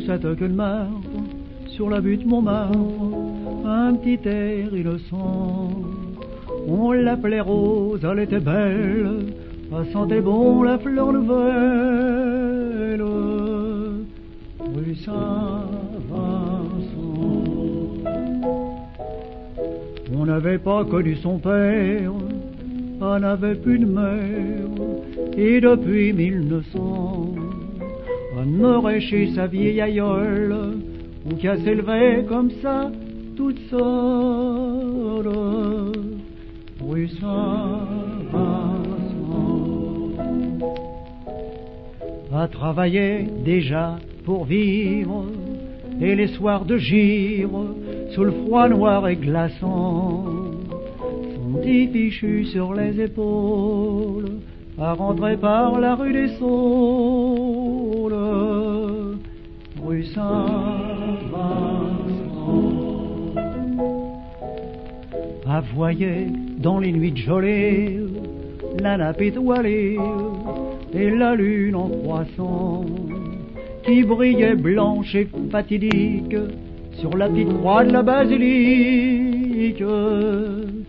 cette queue de marbre, sur la butte Montmartre, un petit air innocent. On l'appelait Rose, elle était belle, elle sentait bon la fleur nouvelle, rue Saint-Vincent. On n'avait pas connu son père, elle n'avait plus de mère, et depuis 1900, elle meurait chez sa vieille aïeule, ou qui s'élevait comme ça, toute seule, rue Saint-Vincent. Elle travaillait déjà pour vivre, et les soirs de givre, sous le froid noir et glaçant, son petit fichu sur les épaules, à rentrer par la rue des Saules, rue Saint-Vincent. Elle voyait dans les nuits de gelée la nappe étoilée et la lune en croissant qui brillait blanche et fatidique sur la petite croix de la basilique,